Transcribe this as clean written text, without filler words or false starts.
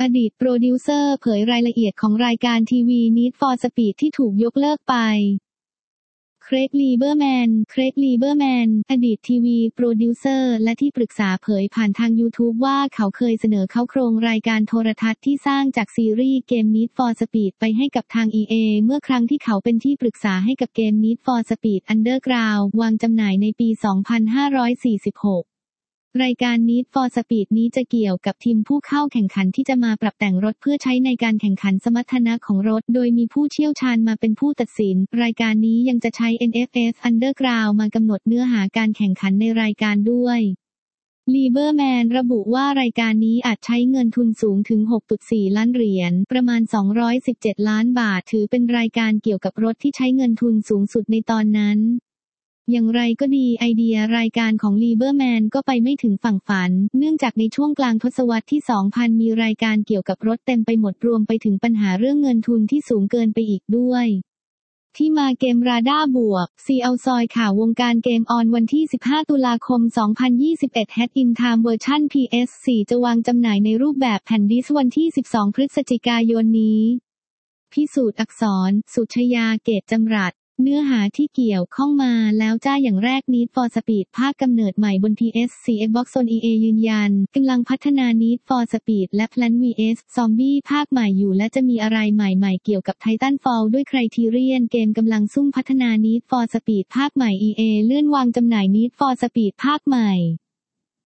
อดีตโปรดิวเซอร์เผยรายละเอียดของรายการทีวี Need for Speed ที่ถูกยกเลิกไปเครก ลีเบอร์แมน อดีตทีวีโปรดิวเซอร์และที่ปรึกษาเผยผ่านทาง YouTube ว่าเขาเคยเสนอเข้าโครงรายการโทรทัศน์ที่สร้างจากซีรีส์เกม Need for Speed ไปให้กับทาง EA เมื่อครั้งที่เขาเป็นที่ปรึกษาให้กับเกม Need for Speed Underground วางจำหน่ายในปี 2546รายการ Need for Speed นี้จะเกี่ยวกับทีมผู้เข้าแข่งขันที่จะมาปรับแต่งรถเพื่อใช้ในการแข่งขันสมรรถนะของรถโดยมีผู้เชี่ยวชาญมาเป็นผู้ตัดสินรายการนี้ยังจะใช้ NFS Underground มากำหนดเนื้อหาการแข่งขันในรายการด้วยลีเบอร์แมนระบุว่ารายการนี้อาจใช้เงินทุนสูงถึง 6.4 ล้านเหรียญประมาณ217ล้านบาทถือเป็นรายการเกี่ยวกับรถที่ใช้เงินทุนสูงสุดในตอนนั้นอย่างไรก็ดีไอเดียรายการของลีเบอร์แมนก็ไปไม่ถึงฝั่งฝันเนื่องจากในช่วงกลางทศวรรษที่ 2000 มีรายการเกี่ยวกับรถเต็มไปหมดรวมไปถึงปัญหาเรื่องเงินทุนที่สูงเกินไปอีกด้วยที่มาเกมราดาบวกซีเอาซอยข่าววงการเกมออนวันที่ 15 ตุลาคม 2021 Head in Time เวอร์ชัน PS4 จะวางจำหน่ายในรูปแบบแผ่นดิสก์วันที่ 12 พฤศจิกายนนี้พิสูจน์อักษรสุชยาเกตจำรัดเนื้อหาที่เกี่ยวข้องมาแล้วจ้าอย่างแรก Need for Speed ภาคกำเนิดใหม่บน PS4 Xbox One EA ยืนยันกำลังพัฒนา Need for Speed และ Plant vs Zombie ภาคใหม่อยู่และจะมีอะไรใหม่ๆเกี่ยวกับ Titanfall ด้วย Criterion เกมกำลังซุ่มพัฒนา Need for Speed ภาคใหม่ EA เลื่อนวางจำหน่าย Need for Speed ภาคใหม่